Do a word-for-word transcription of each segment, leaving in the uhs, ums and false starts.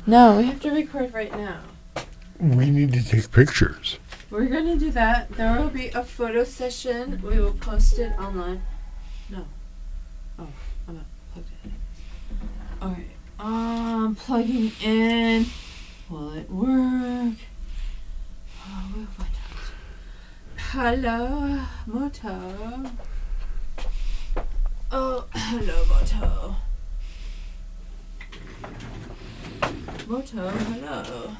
No, we have to record right now. We need to take pictures. We're going to do that. There will be a photo session. We will post it online. No. Oh, I'm not plugged in. Alright. Um, plugging in. Will it work? Oh, we'll find out. Hello, Moto. Oh, hello, Moto. Moto, hello.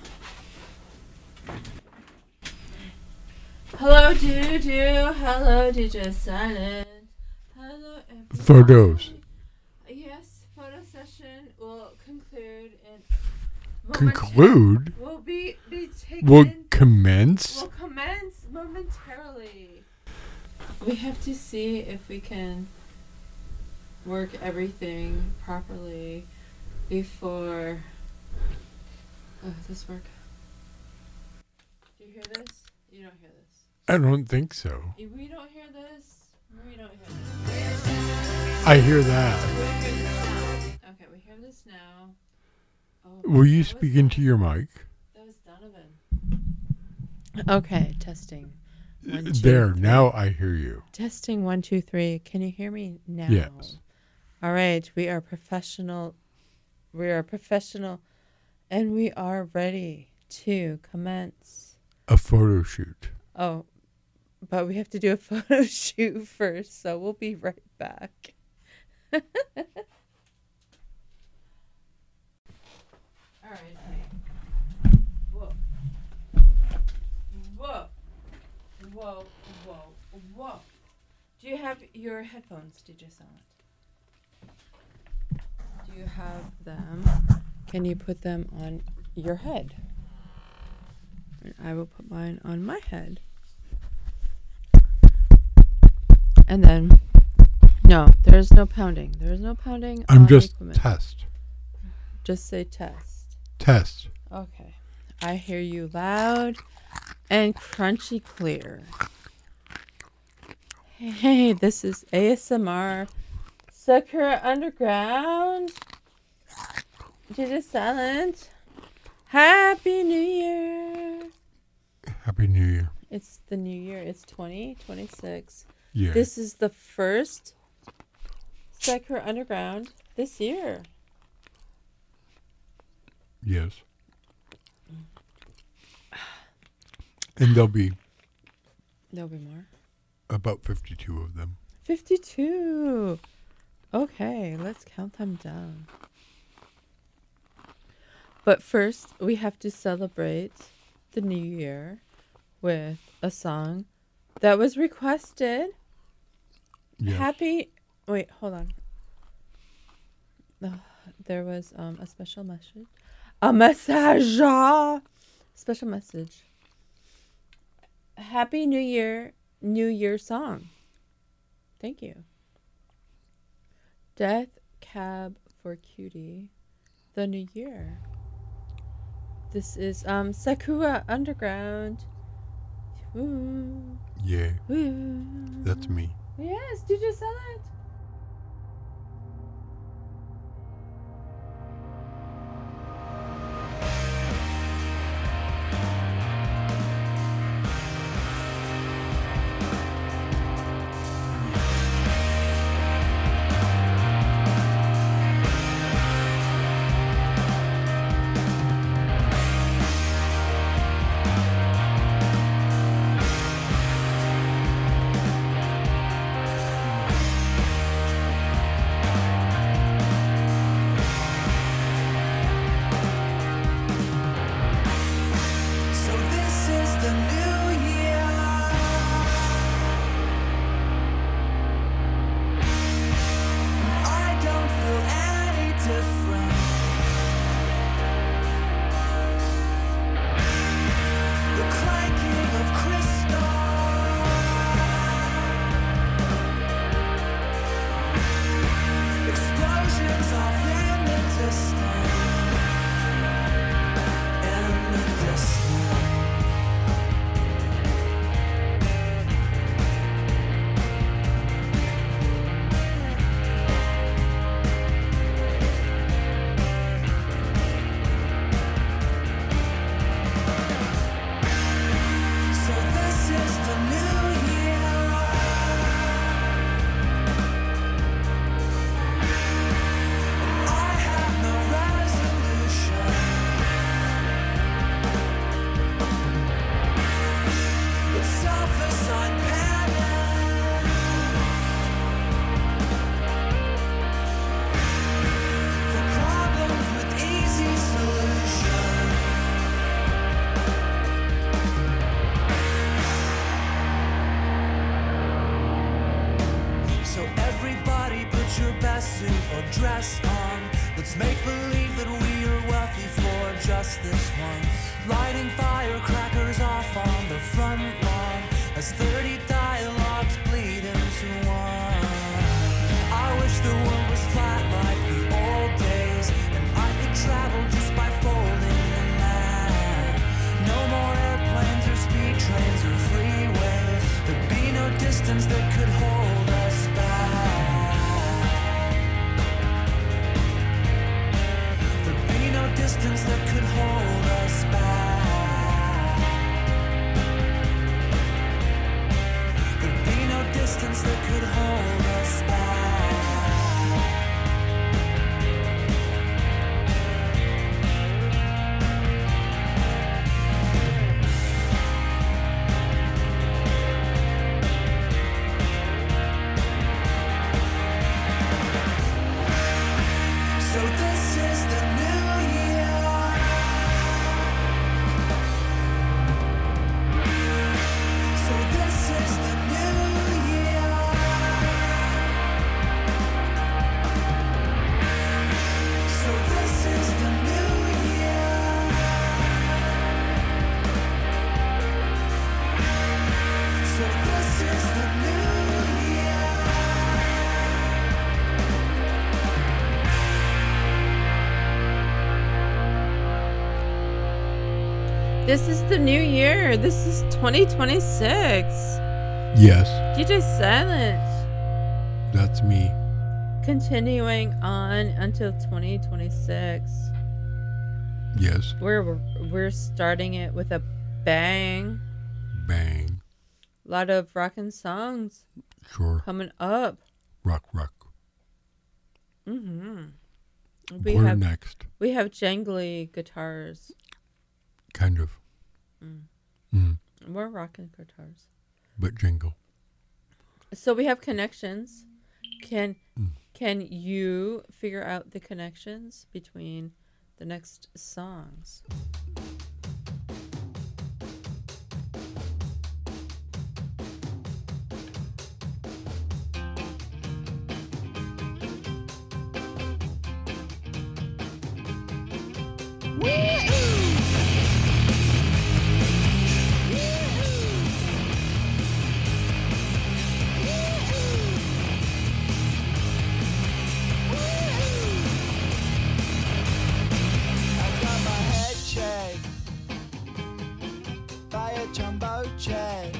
Hello, Doo-Doo. Hello, D J Silent. Hello, everybody. Photos. Yes, photo session will conclude in... Conclude? Will be, be taken... Will commence? Will commence momentarily. We have to see if we can work everything properly before... Oh, does this work? Do you hear this? You don't hear this. I don't think so. If we don't hear this, we don't hear this. I hear that. We hear this now. Okay, we hear this now. Oh, Will you that speak was- into your mic? That was Donovan. Okay, testing. One, two, There, three. now I hear you. Testing one, two, three. Can you hear me now? Yes. All right, we are professional. We are professional, and we are ready to commence. A photo shoot. Oh, but we have to do a photo shoot first, so we'll be right back. All right. Whoa. Whoa. Whoa. Whoa. Whoa. Do you have your headphones, D J Silent? Do you have them? Can you put them on your head? And I will put mine on my head. And then, no, there's no pounding. There's no pounding. I'm on just equipment. test. Just say test. Test. Okay. I hear you loud and crunchy clear. Hey, this is A S M R Sakura Underground. D J Silent. Happy New Year. Happy New Year. It's the new year. It's twenty twenty-six. Yeah. This is the first Sakura Underground this year. Yes. And there'll be There'll be more. about fifty-two of them. fifty-two. Okay, let's count them down. But first, we have to celebrate the new year with a song that was requested. Yes. Happy... Wait, hold on. Oh, there was um, a special message. A message! Special message. Happy New Year, New Year song. Thank you. Death Cab for Cutie, the new year. This is um Sakura Underground. Ooh, Yeah. ooh. That's me. Yes, did you sell it? just this once. Lighting firecrackers off on the front lawn as thirty dialogues bleed into one. I wish the world was flat like the old days, and I could travel just by folding the map. No more airplanes or speed trains or freeways. There'd be no distance that could hold us back. There'd be no distance that could hold us back. There'd be no distance that could hold us back. So this is the new year. So this is the new year. So this is the new year. So this is the new year. This is the new year. This is twenty twenty-six. Yes, D J Silent. that's me. Continuing on until twenty twenty-six. Yes, We're we're starting it with a bang. bang. A lot of rockin' songs Sure. coming up. Rock, rock. Mm-hmm. We We're have next. we have jangly guitars. Kind of. Mm. Mm. More rockin' guitars. But jingle. So we have connections. Can Mm. can you figure out the connections between the next songs? I got my head checked by a jumbo jet.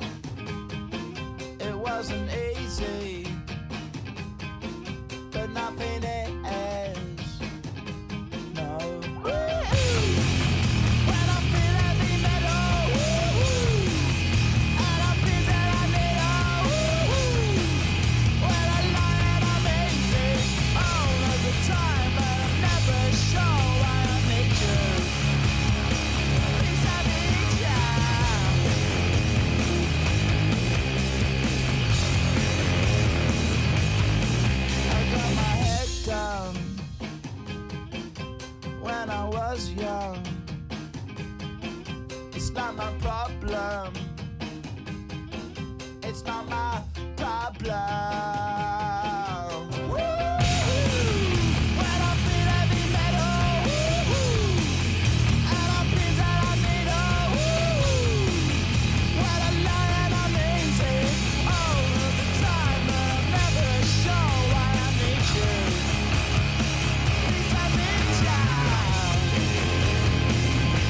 It wasn't easy, but nothing is. No. When I feel heavy metal, and I feel that I need a when I lie and I'm easy all of the time, but I'm never sure why I need you. Please I need ya. I got my head down when I was young. It's not my problem. It's not my problem. When I feel heavy metal, and I feel that I need a when I lie and I'm easy all of the time, but I'm never sure why I need you. Please I need ya.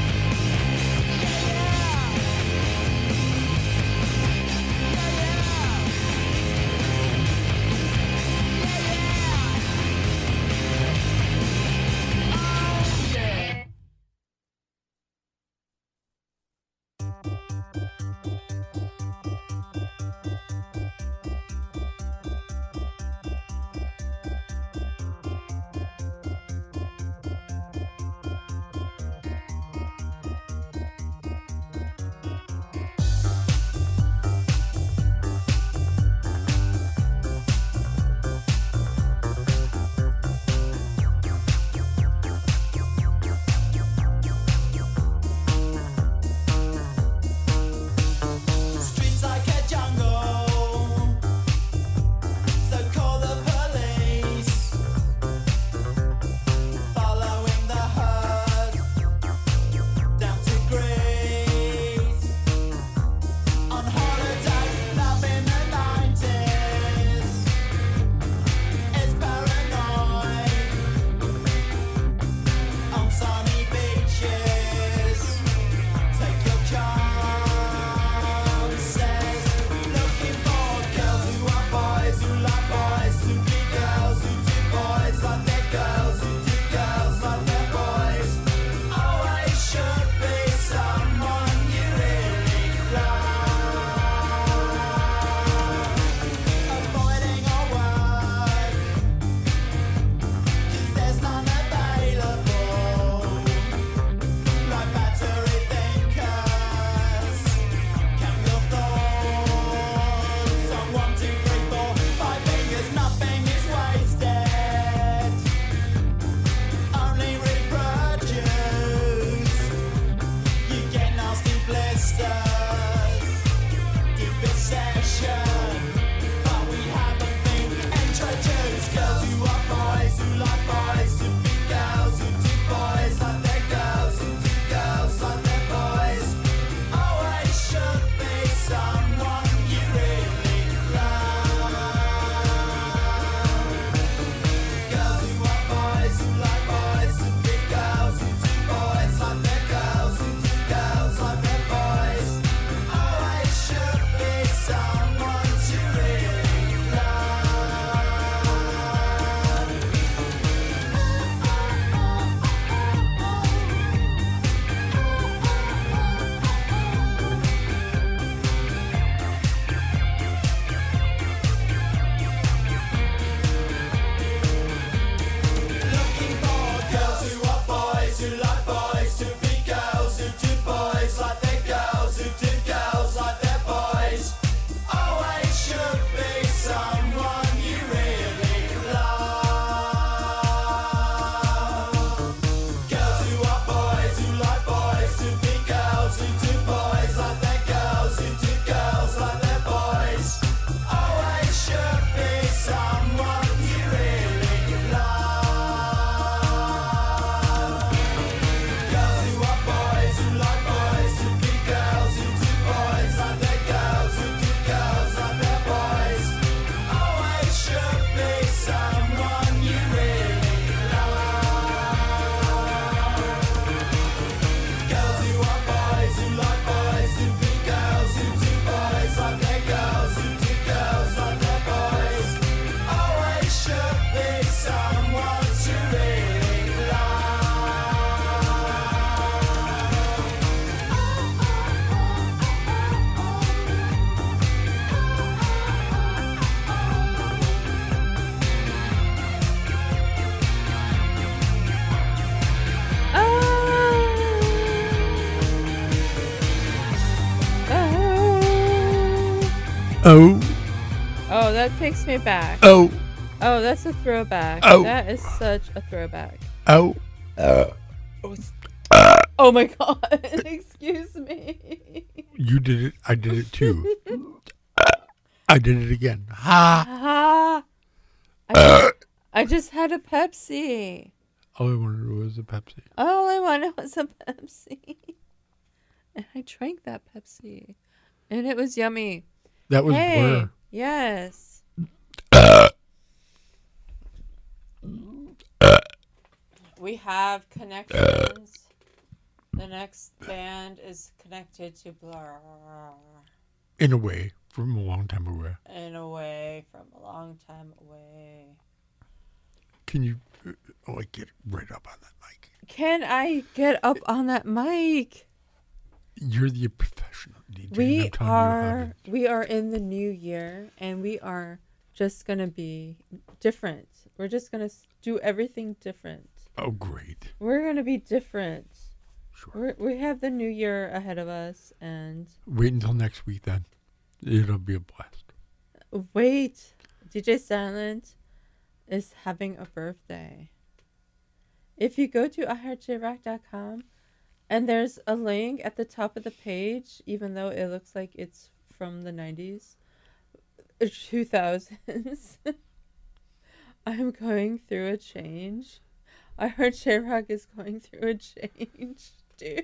Yeah, yeah. Yeah, yeah. Oh, Oh, that takes me back. oh, Oh, that's a throwback. Oh. That is such a throwback. oh. Oh my god. Excuse me. You did it. I did it too. I did it again. Ha! Ah. I just, I just had a Pepsi. All I wanted was a Pepsi. All I wanted was a Pepsi. And I drank that Pepsi. And it was yummy. That was Hey. Blur. Yes. We have connections. The next band is connected to Blur In a way, from a long time away. in a way from a long time away. Can you, uh, like, get right up on that mic? Can I get up on that mic? You're the professional D J. We I'm telling you how are to- we are in the new year and we are just gonna be different. We're just gonna s- do everything different. Oh, great. We're gonna be different. Sure. We're, we have the new year ahead of us, and Wait until next week then. It'll be a blast. wait, D J Silent is having a birthday. If you go to i heart j rock dot com and there's a link at the top of the page, even though it looks like it's from the nineties, two thousands, I'm going through a change. I heard J-Rock is going through a change too.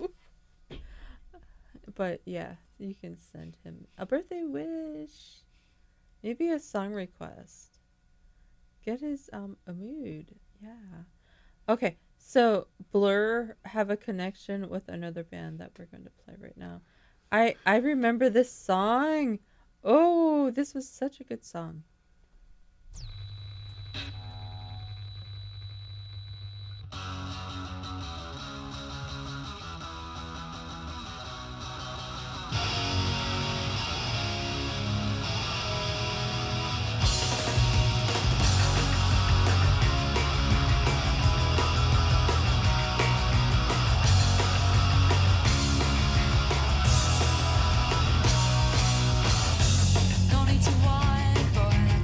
But yeah, you can send him a birthday wish. Maybe a song request. Get his um a mood. Yeah. Okay, so Blur have a connection with another band that we're going to play right now. I I remember this song. Oh, this was such a good song. No need to whine, boy.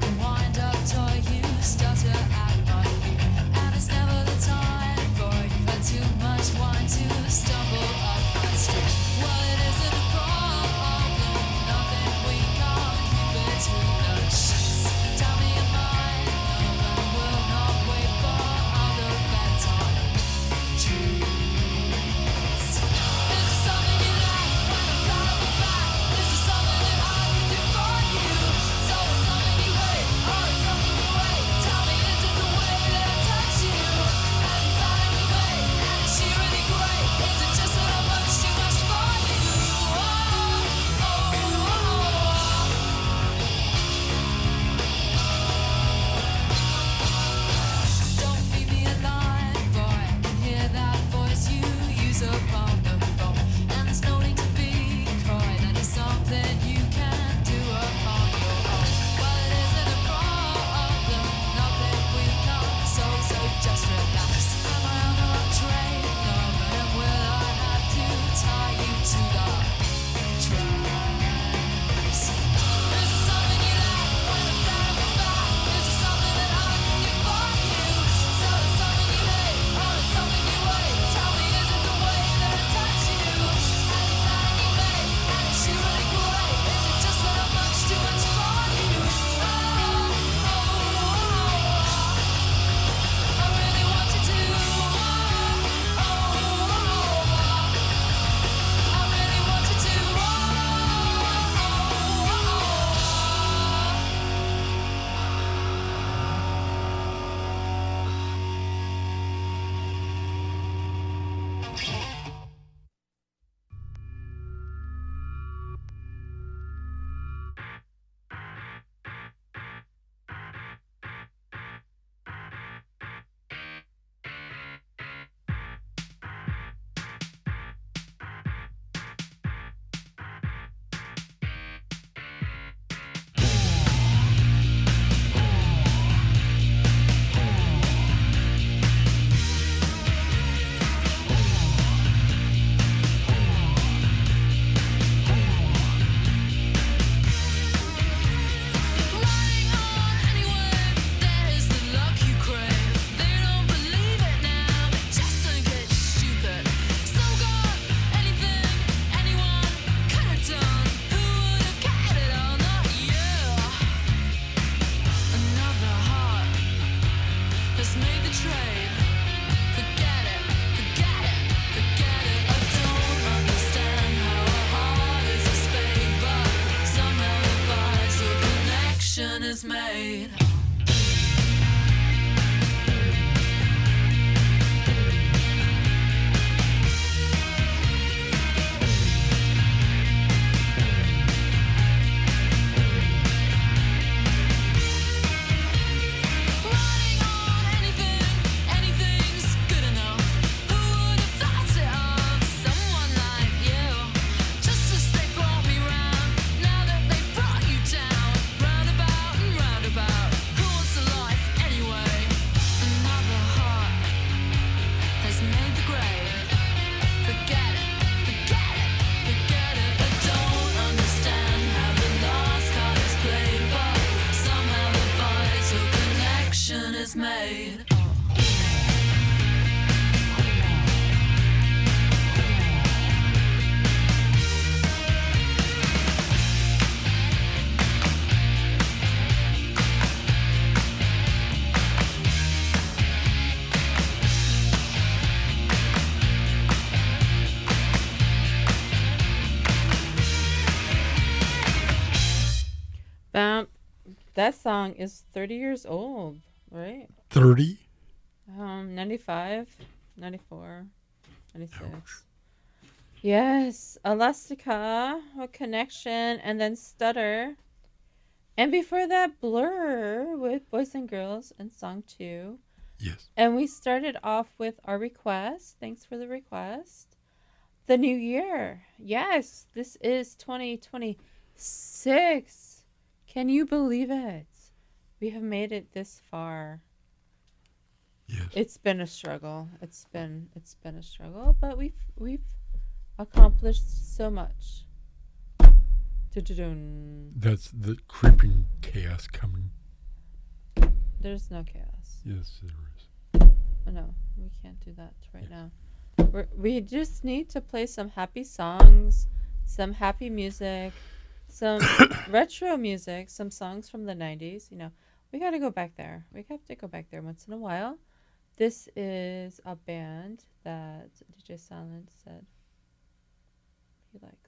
Bam. That song is thirty years old, right? thirty? Um, ninety-five, ninety-four, ninety-six. Ouch. Yes, Elastica, a connection, and then Stutter. And before that, Blur with Boys and Girls and song two. Yes. And we started off with our request. Thanks for the request. The new year. Yes, this is twenty twenty-six. Can you believe it? We have made it this far. Yes. It's been a struggle. It's been it's been a struggle, but we've we've accomplished so much. Du-du-dun. That's the creeping chaos coming. There's no chaos. Yes, there is. Oh, no, we can't do that right Yes. now. We're, we just need to play some happy songs, some happy music, some retro music, some songs from the nineties. You know, we got to go back there. We have to go back there once in a while. This is a band that D J Silent said he likes.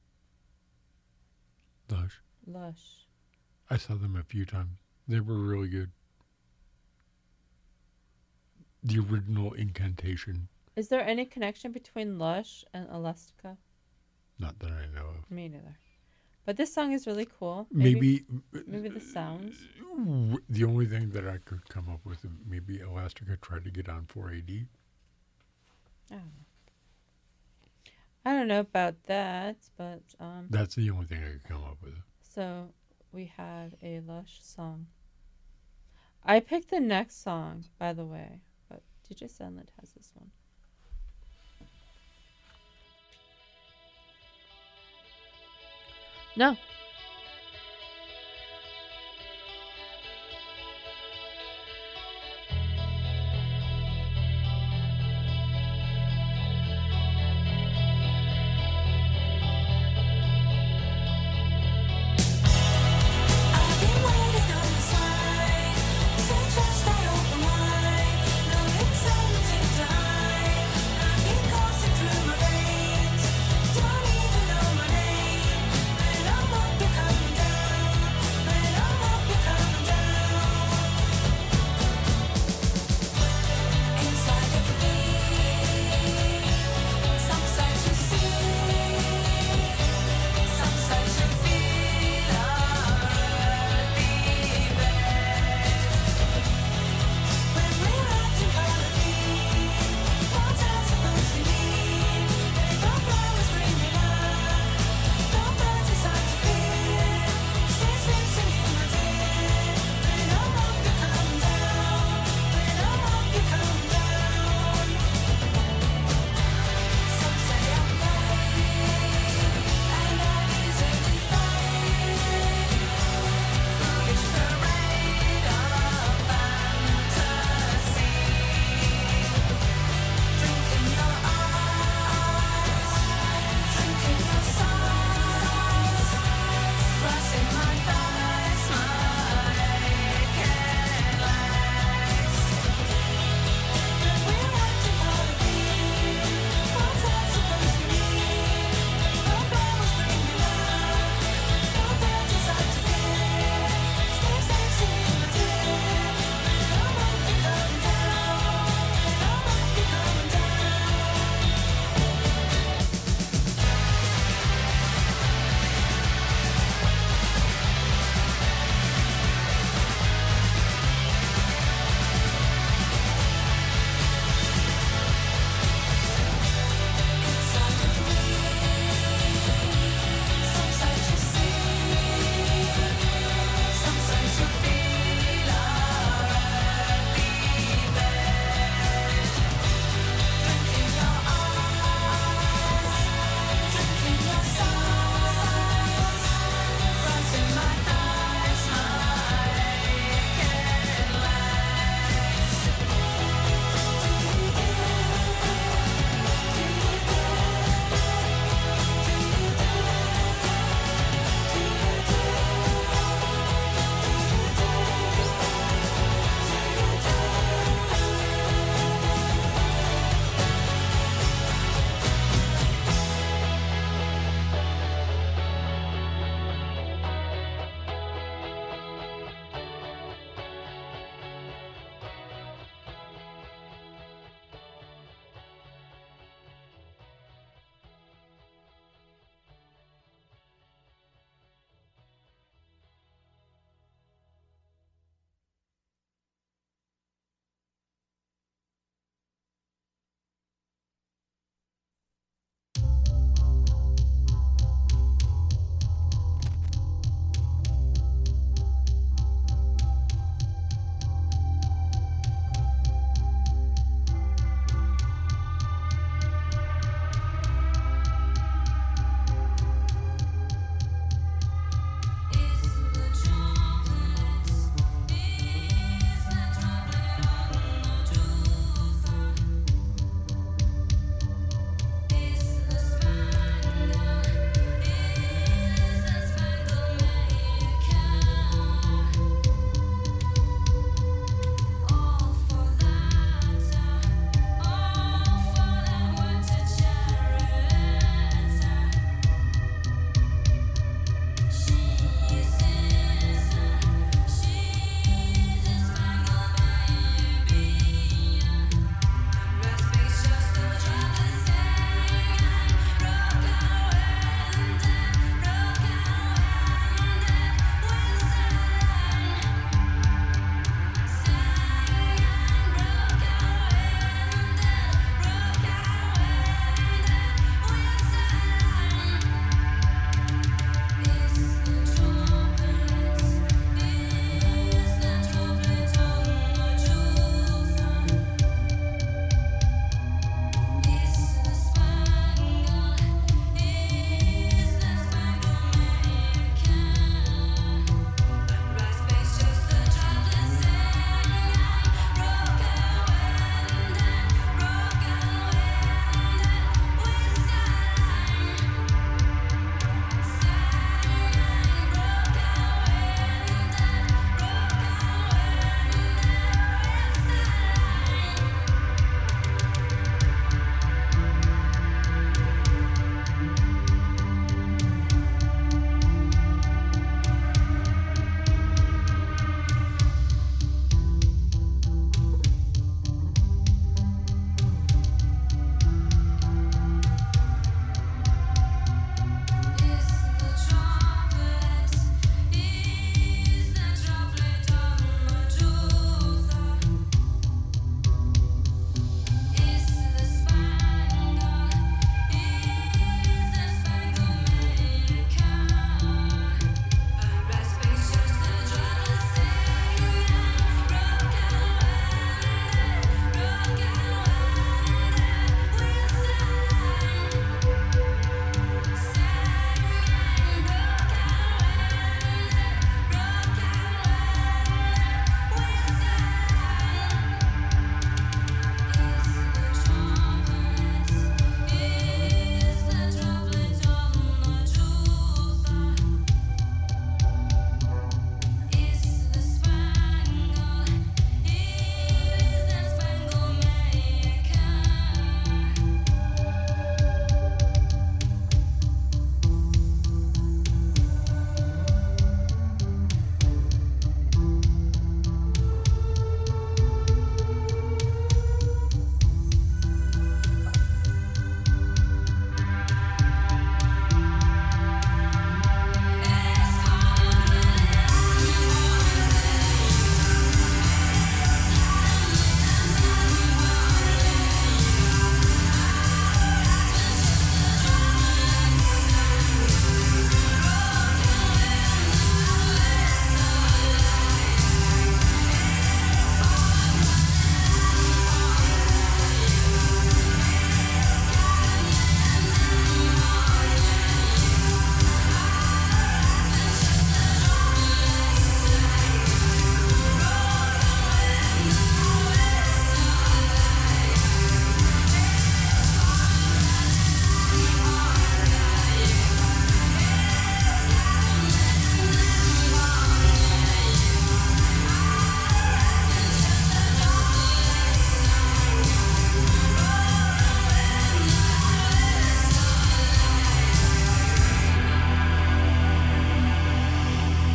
Lush. Lush. I saw them a few times. They were really good. The original Incantation. Is there any connection between Lush and Elastica? Not that I know of. Me neither. But this song is really cool. Maybe. Maybe the sounds. w- The only thing that I could come up with, maybe Elastica tried to get on four A D. I don't know. I don't know about that, but um. That's the only thing I could come up with. So we had a Lush song. I picked the next song, by the way, but D J Silent has this one. No. I've been waiting on the side, so just stay open wide. No, it's time to die. I've been coursing through my veins, don't even know my name, and I'm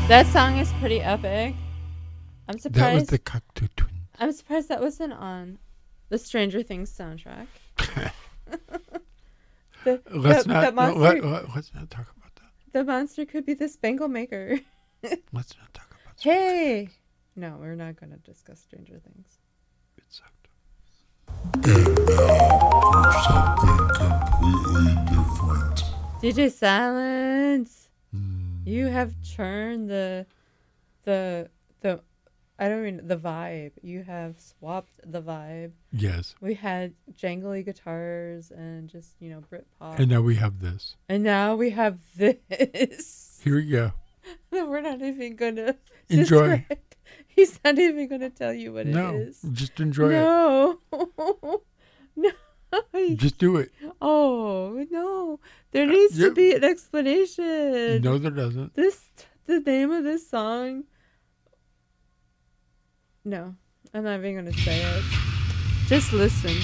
That song is pretty epic. I'm That was surprised. the Cocteau Twins. I'm surprised that wasn't on the Stranger Things soundtrack. the, Let's the, not. the no, monster, let, let, let's not talk about that. the monster could be the Spangle Maker. Let's not talk about. Hey, no, we're not going to discuss Stranger Things. It sucked. And now for something completely different. D J Silence, Mm. you have turned the, the, the, I don't mean the vibe. You have swapped the vibe. Yes. We had jangly guitars and just, you know, Britpop. And now we have this. And now we have this. Here we go. We're not even going to Enjoy. He's not even going to tell you what No, it is. just enjoy No. no. it. Just do it. Oh, no. There needs yeah. to be an explanation. No, there doesn't. This, the name of this song. No, I'm not even going to say it. Just listen.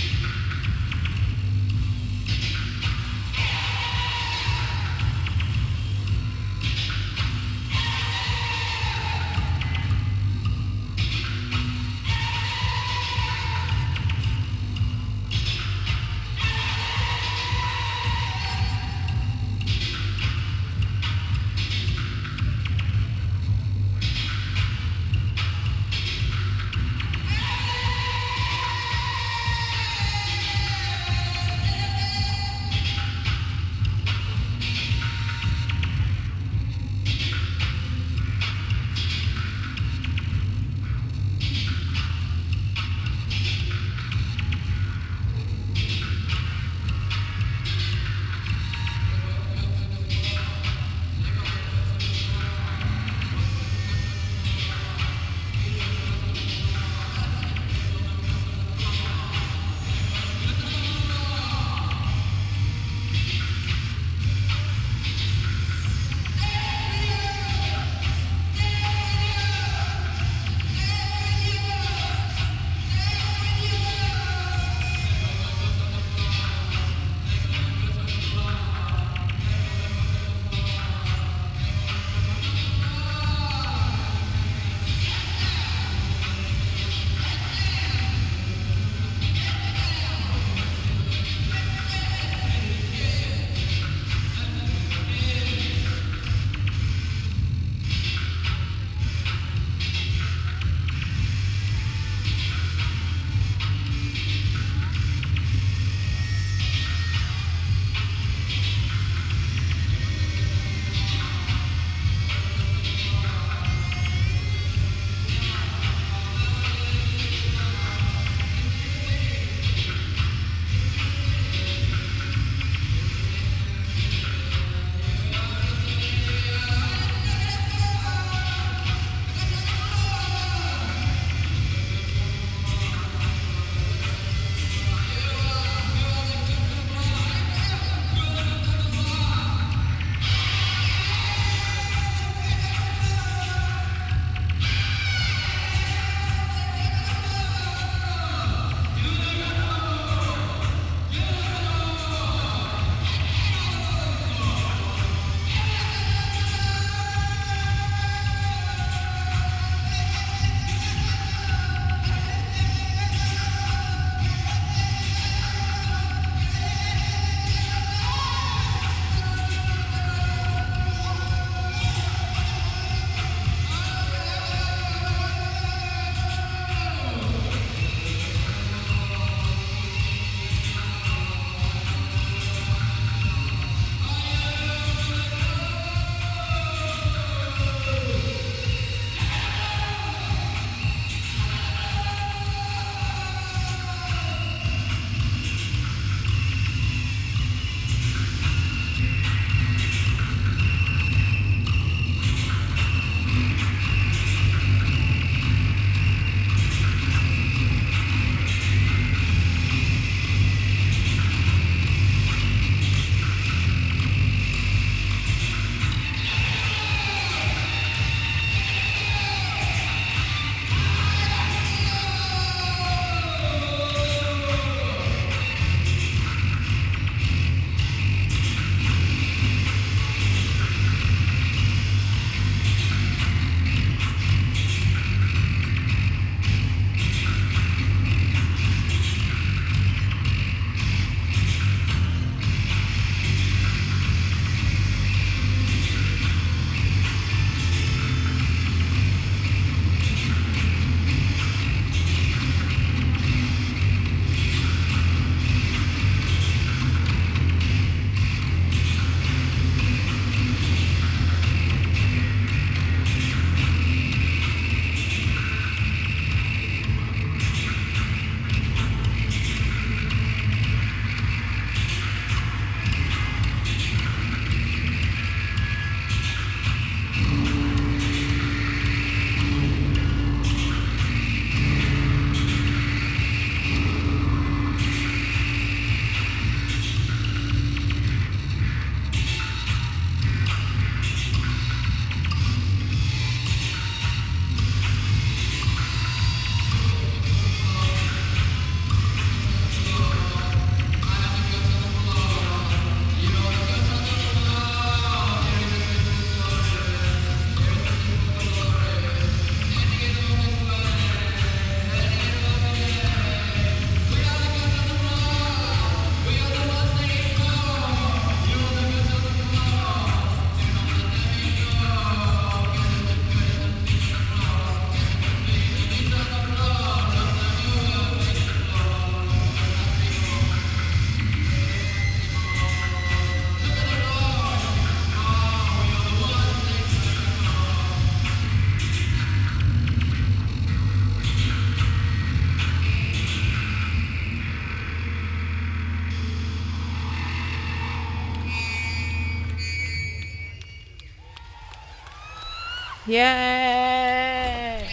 Yay!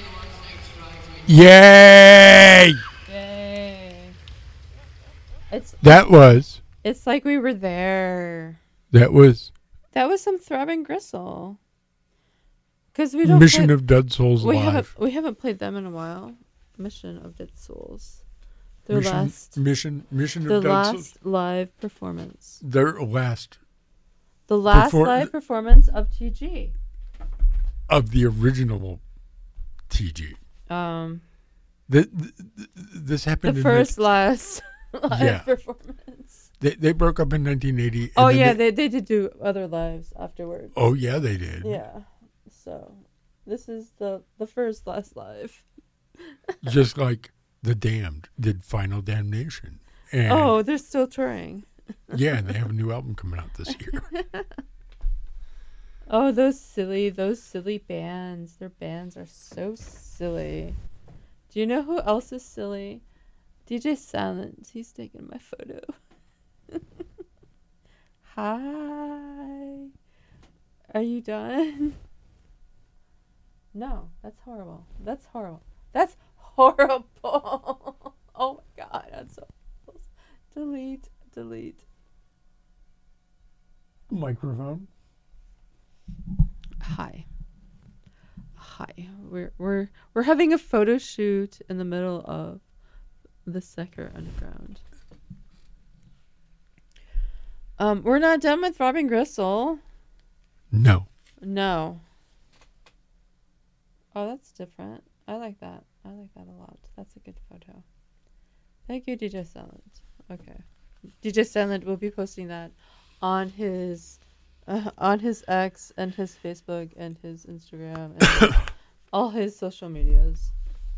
Yay! Yay! It's That was it's like we were there. that was That was some Throbbing Gristle. Because we don't Mission play- of Dead Souls we live. haven't we haven't played them in a while. Mission of Dead Souls. Their Mission, last mission Mission the of Dead last Souls. live performance. Their last The last Perfor- live performance of T G. of the original T G. Um The, th th this happened the in first last live Yeah. performance. They they broke up in nineteen eighty. and Oh then yeah, they- they, they did do other lives afterwards. oh yeah, they did. Yeah. So this is the the first last live. Just like the Damned did Final Damnation. And Oh, they're still touring. yeah, and they have a new album coming out this year. Oh, those silly, those silly bands. Their bands are so silly. Do you know who else is silly? D J Silence. He's taking my photo. Hi. Are you done? No, that's horrible. That's horrible. That's horrible. Oh my god, that's so close. Delete, delete. Microphone. Hi. Hi. We're we're we're having a photo shoot in the middle of the Secker Underground. Um, we're not done with Throbbing Gristle. No. No. Oh, that's different. I like that. I like that a lot. That's a good photo. Thank you, D J Silent. Okay. D J Silent will be posting that on his uh, on his X and his Facebook and his Instagram and all his social medias.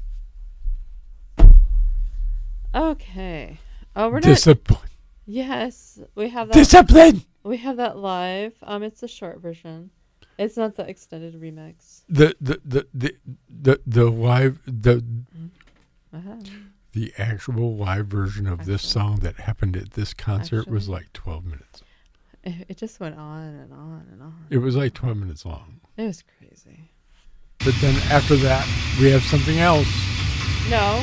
Okay. Oh, we're not. Discipline. Yes, we have that. Discipline. We have that live. Um, it's the short version. It's not the extended remix. The the the the the, the live the Uh-huh. the actual live version of this Actually. song that happened at this concert was Actually. like twelve minutes. It, it just went on and on and on. It was like twelve minutes long. It was crazy. But then after that, we have something else. No.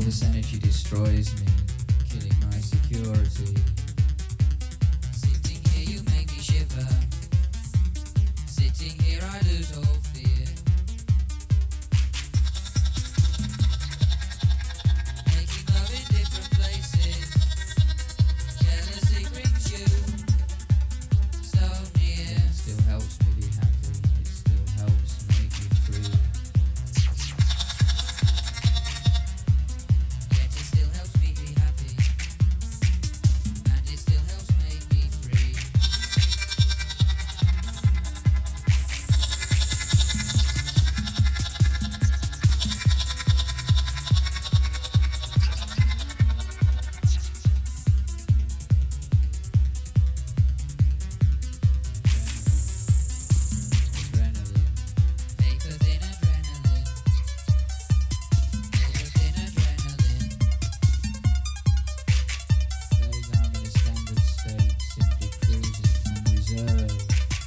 This energy destroys me, killing my security. Sitting here you make me shiver. Sitting here I lose all fear. Making love in different places. Jealousy brings you so near. It still helps me be happy. It still helps make me free. Yet it still helps me be happy. And it still helps make me free. Adrenaline, paper thin adrenaline, paper thin adrenaline. Days I'm in a standard state, simply cruising on reserve.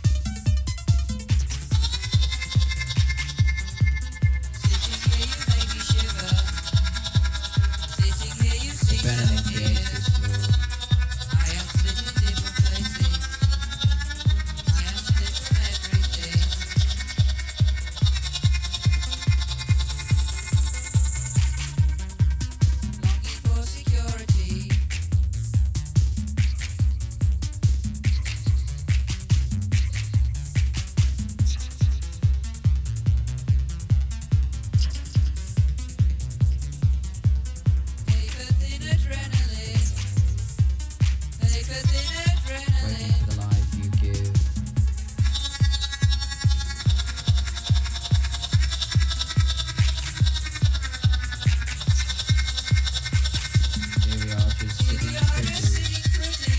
Sitting here you make me shiver. Sitting here you sing adrenaline creates this law. I am split in different places. I am split from everything. Longing for security. Paper thin adrenaline. Paper thin adrenaline. Waiting for the life you give. Here we are just sitting We are pretty. just sitting pretty.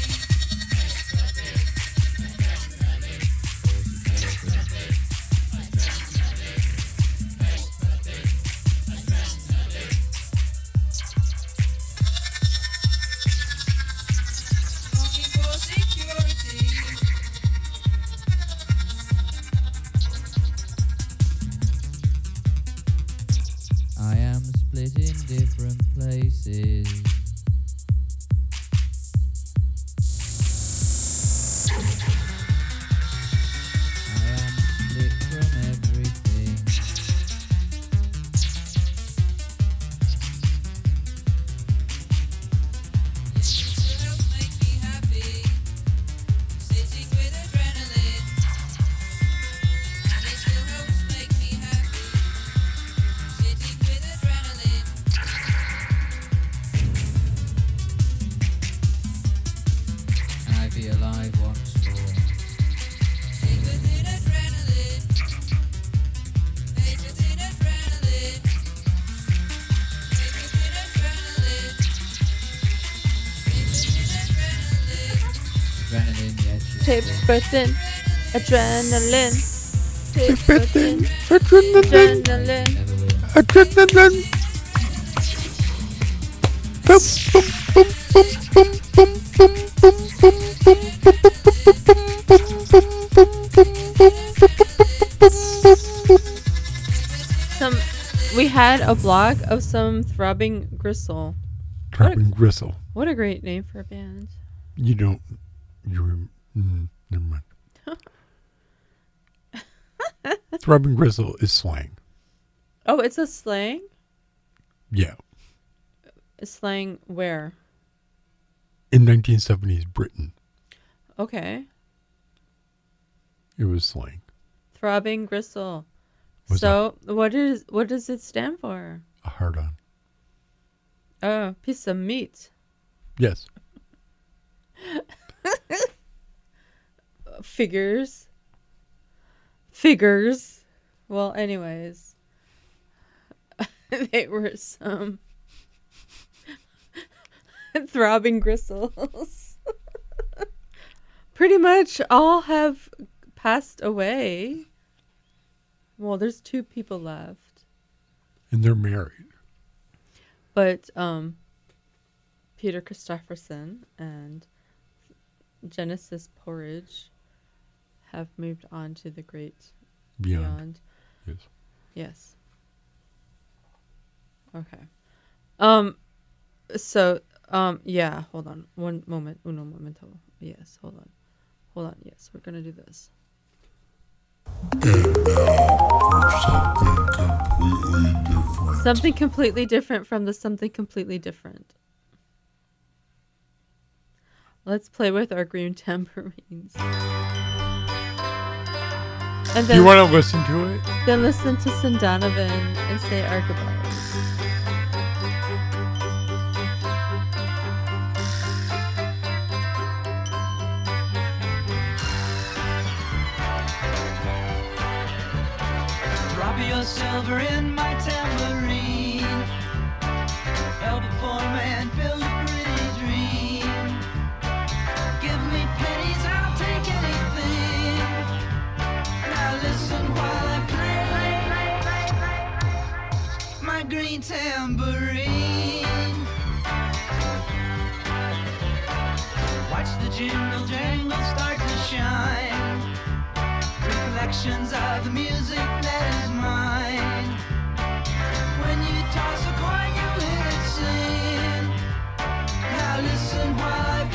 Longing for security. I am split in different places. I am split from everything. It still helps make me happy. Sitting with adrenaline. And it still helps make me happy. Sitting with adrenaline. And I be alive once more. Paper thin adrenaline. Paper thin adrenaline. Paper thin adrenaline. Paper thin adrenaline. Adrenaline, yes. it's Paper thin adrenaline. Paper Paper thin thin adrenaline. adrenaline. Never will. Adrenaline. Boom, boom, boom, boom, boom, boom, boom, boom, boom, boom, boom, Some, we had a blog of some throbbing gristle. Throbbing Gristle. What a great name for a band. You don't. You. rem- Mm, never mind. Throbbing Gristle is slang. Oh, it's a slang? Yeah. A slang where? In nineteen seventies Britain, Okay. it was slang. Throbbing gristle. What's so what is what does it stand for? A hard on. Oh, piece of meat. Yes. Figures. Figures. Well, anyways. They were some throbbing gristles. Pretty much all have passed away. Well, there's two people left. And they're married. But um, Peter Christopherson and Genesis Porridge have moved on to the great Beyond. beyond. Yes. Yes. Okay. Um, so, um, yeah, hold on. One moment. Uno momento. Yes, hold on. Hold on. Yes, we're going to do this. And now for something completely different. Something completely different from the something completely different. Let's play with our green tambourines. And then, You want to listen to it? then listen to Saint Donovan and say our goodbyes. Drop your silver in my tambourine. Help a poor man build a pretty dream. Give me pennies, I'll take anything. Now listen while I play my green tambourine. Watch the jingle jangle start to shine. Reflections of the music that is mine. When you toss a coin, you hear it sing. Now listen while I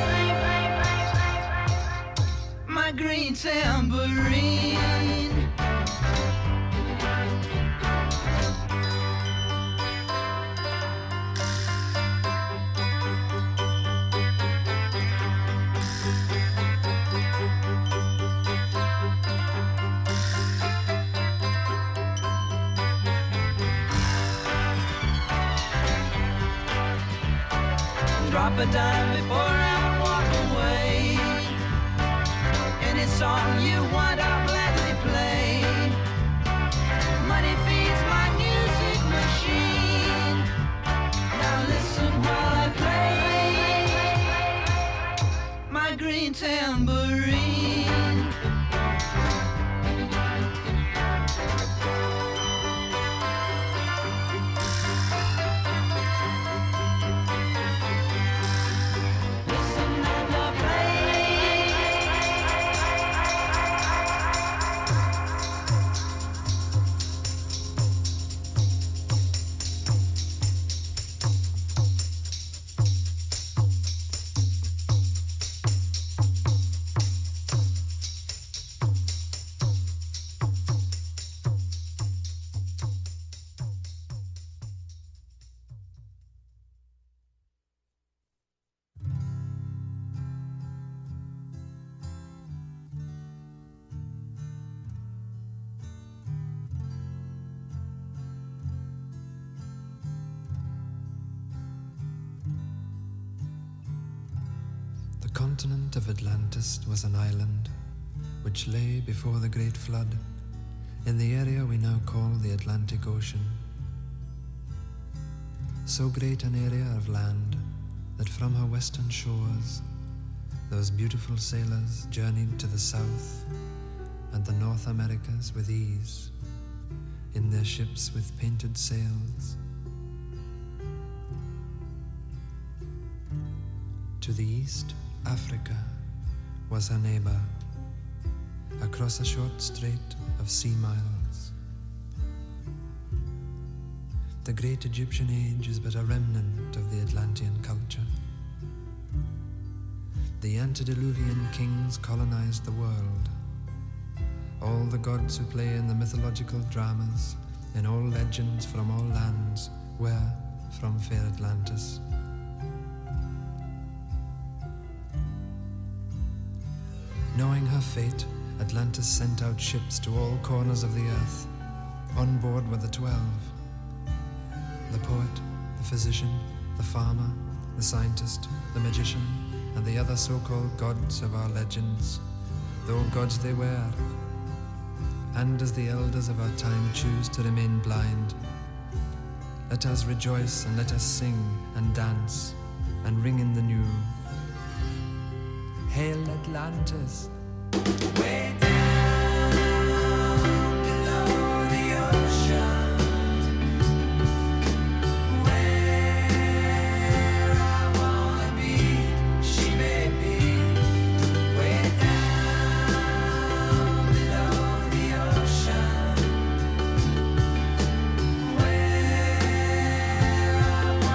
play my green tambourine. Drop a dime before I walk away. Any song you want, I'll gladly play. Money feeds my music machine. Now listen while I play my green tambourine. Listen and I'll play. The continent of Atlantis was an island which lay before the Great Flood in the area we now call the Atlantic Ocean. So great an area of land that from her western shores those beautiful sailors journeyed to the South and the North Americas with ease in their ships with painted sails. To the east, Africa was her neighbor, across a short strait of sea miles. The great Egyptian age is but a remnant of the Atlantean culture. The antediluvian kings colonized the world. All the gods who play in the mythological dramas, in all legends from all lands, were from fair Atlantis. Knowing her fate, Atlantis sent out ships to all corners of the earth. On board were the twelve. The poet, the physician, the farmer, the scientist, the magician, and the other so-called gods of our legends, though gods they were. And as the elders of our time choose to remain blind, let us rejoice and let us sing and dance and ring in the new. Hail Atlantis! Way down below the ocean, where I wanna be, she may be. Way down below the ocean, where I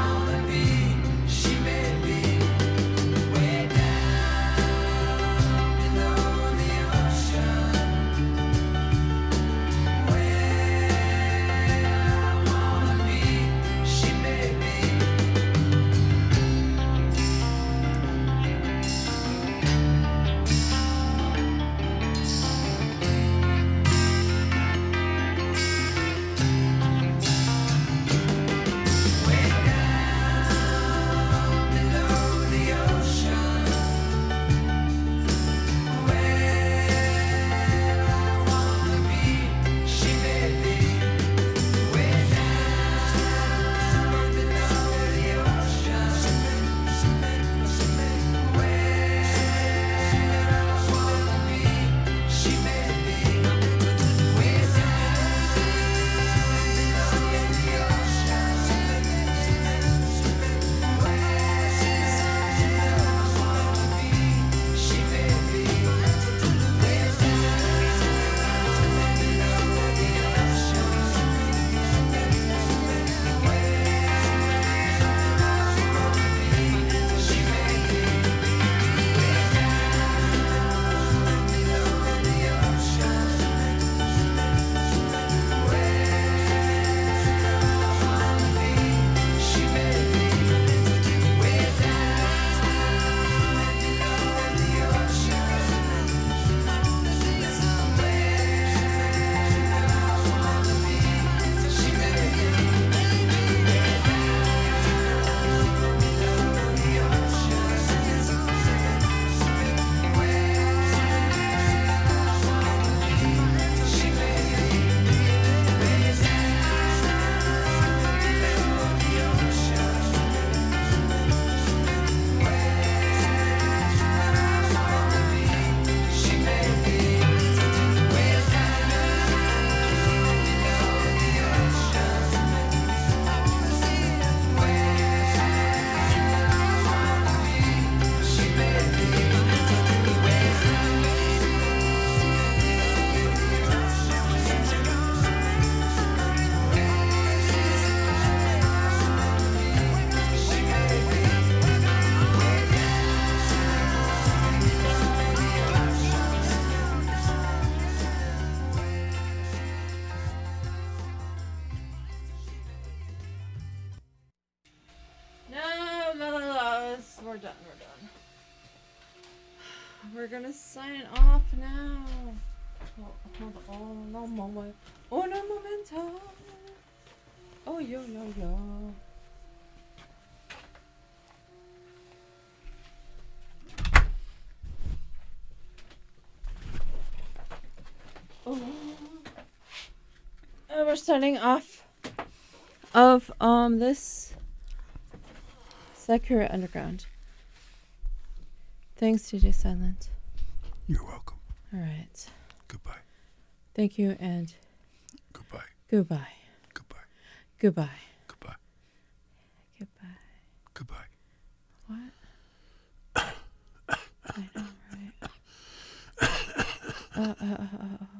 we're gonna sign off now. Hold, hold on a moment. Un momento. Oh, yo, yo, yo. Oh. Uh, we're starting off of um this Sakura Underground. Thanks, D J Silent. You're welcome. All right. Goodbye. Thank you and Goodbye. goodbye. Goodbye. Goodbye. Goodbye. Goodbye. Goodbye. What? I know, right? Uh, uh, uh, uh, uh.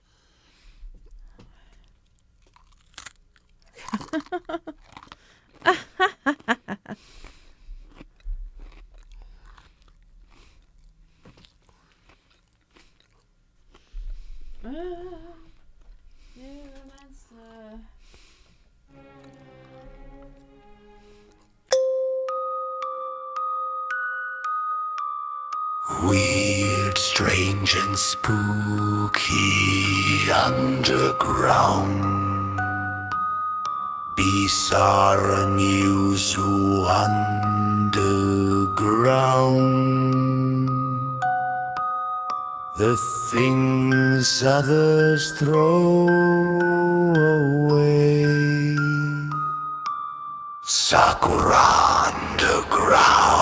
Ah, new monster. Weird, strange, and spooky underground. Bizarre, unusual underground. The things others throw away. Sakura Underground.